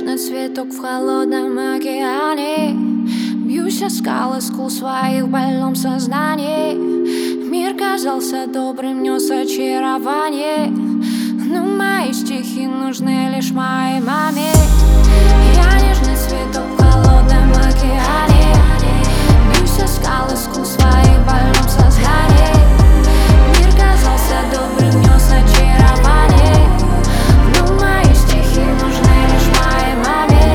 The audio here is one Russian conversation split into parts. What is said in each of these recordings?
нежный цветок в холодном океане. Бьюсь о скалы скул своих в больном сознании. Мир казался добрым, нес очарование, но мои стихи нужны лишь моей маме. Я нежный цветок в холодном океане. Бьюсь о скалы скул своих в больном сознании. Мир казался добрым, нес очарование, но мои стихи нужны лишь моей маме.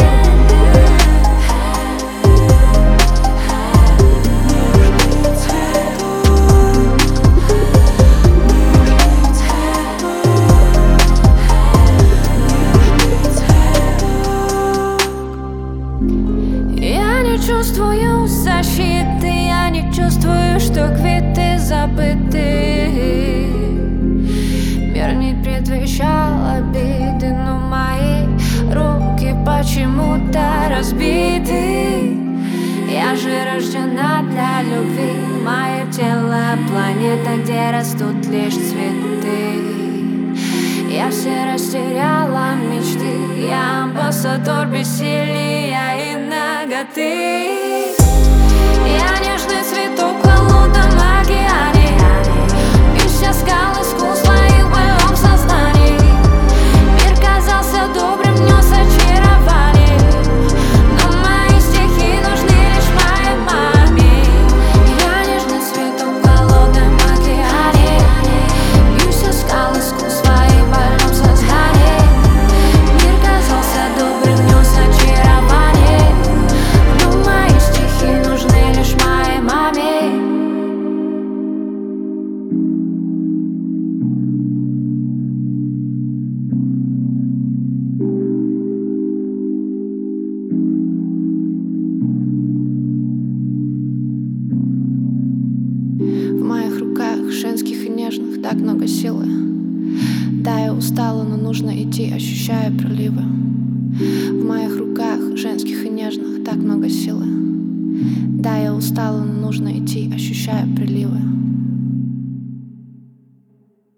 Я не чувствую защиты, я не чувствую, что квиты забыты. Мир не предвещал обиды, но мои руки почему-то разбиты. Я же рождена для любви, мое тело планета, где растут лишь цветы. Я все растеряла мечты, я амбассадор бессилия и наготы. Я нежный цветок в холодном океане. Бьюсь о скалы скул своих в больном сознании. Мир казался добрым, нес очарование, но мои стихи нужны лишь моей маме. Я нежный цветок в холодном океане. Бьюсь о скалы скул своих в больном сознании. Мир казался добрым, нес очарование, но мои стихи нужны лишь моей маме. В моих руках, женских и нежных, так много силы. Да, я устала, но нужно идти, ощущая приливы. В моих руках, женских и нежных, так много силы. Да, я устала, но нужно идти, ощущая приливы.